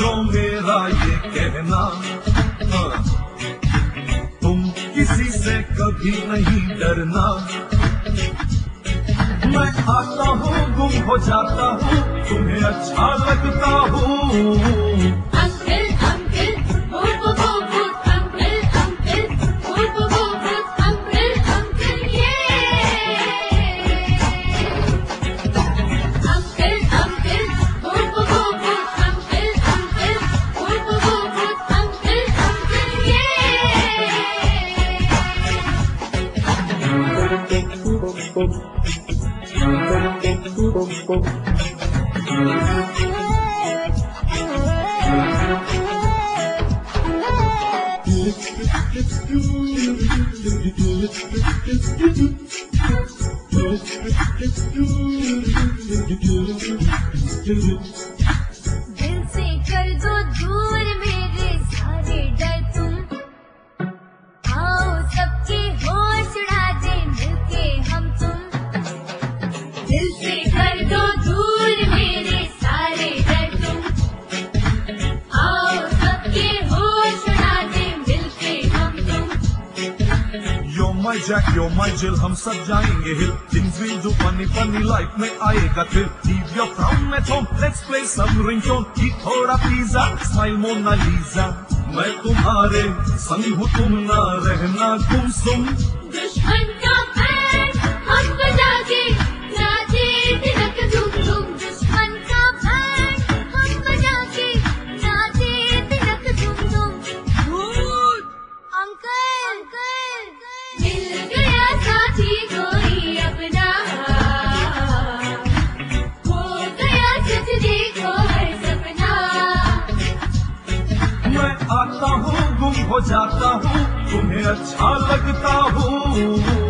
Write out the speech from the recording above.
समझो मेरा ये कहना, तुम किसी से कभी नहीं डरना। मैं आता हूँ गुम हो जाता हूँ, तुम्हें अच्छा लगता हूँ। दिल से कर दो दूर मेरे सारे डर तुम, आओ सबके होश उड़ा दे मिलके हम तुम। दिल से कर दो दूर मेरे सारे डर तुम, आओ सबके होश उड़ा दे मिलके हम तुम। You're my Jack, you're my Jill, हम सब जाएंगे हिल। Things we do funny funny, life में आएगा thrill। Leave your frown at home, let's play some ringtone। Eat थोड़ा पिज़्ज़ा, smile Mona Lisa। मैं तुम्हारे संग हूँ, तुम ना रहना गुमसुम। दुश्मन का बैंड हम बजाके नाचे तिलक धूम धूम। दुश्मन का बैंड हम बजाके नाचे तिलक धूम धूम। अंकल मिल गया साथी कोई अपना, हो गया सच देखो हर सपना। मैं आता हूँ गुम हो जाता हूँ, तुम्हें अच्छा लगता हूँ।